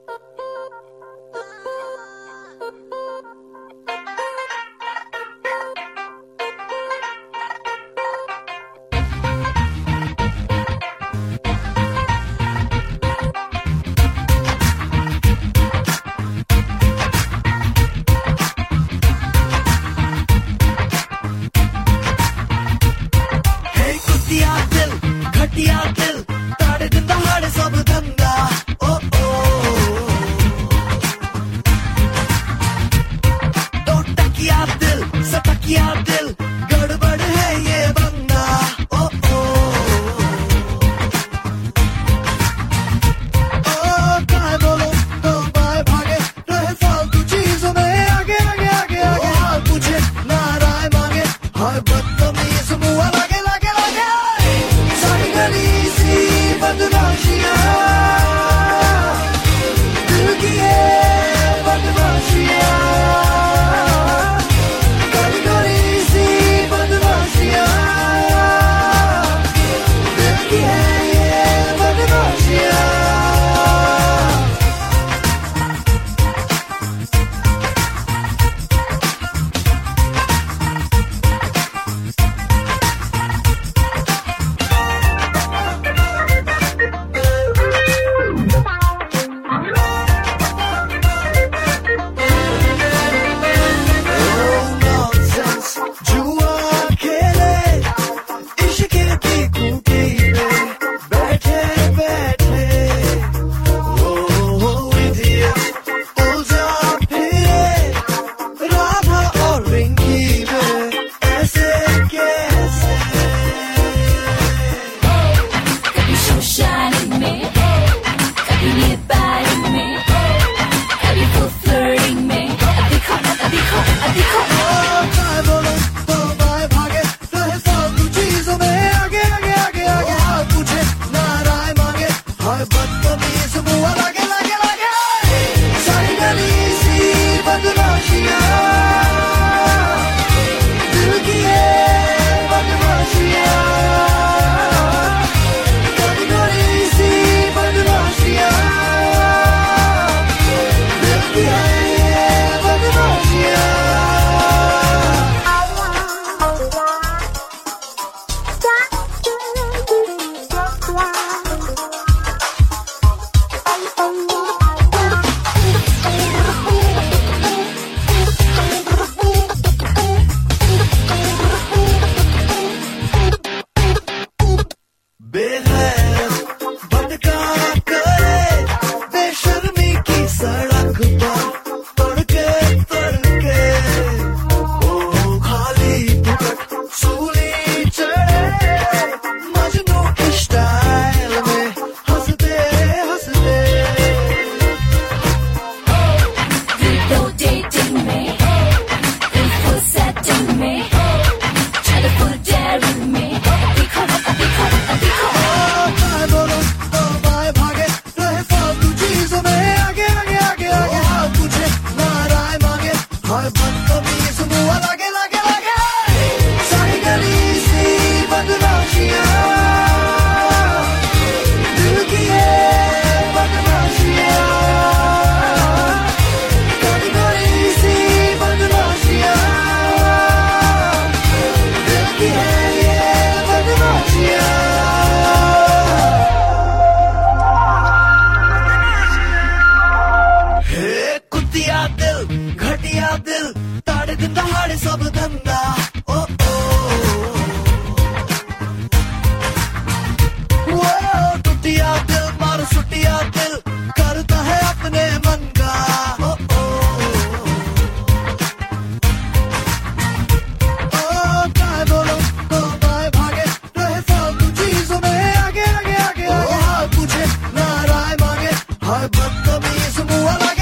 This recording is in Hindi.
घटिया दिल ताड़े दिन दहाड़े सब धंधा ओ ओ तो टकिया दिल सटकिया दिल गड़बड़ है ये बंदा ओ ओ काय बोलो तो बाय भागे रहे फालतू चीजों में आगे आगे आगे आगे हाल तुझे नाराय मांगे हाय बदतमीज मुआ लगे लगे लगे सारी गली सी बदमाशियां दिल की ये बदमाशियां गली गली सी बदमाशियां दिल की है ये बदमाशियां घटिया दिल ताड़े दिन दहाड़े सब धंधा ओ ओ टूटिया दिल मार सुटिया दिल करता है अपने मन का ओ काय बोलो तो बाय भागे रहे फालतू चीजों में आगे आगे आगे आगे हाल तुझे नाराय मांगे हाय बदतमीज मुआ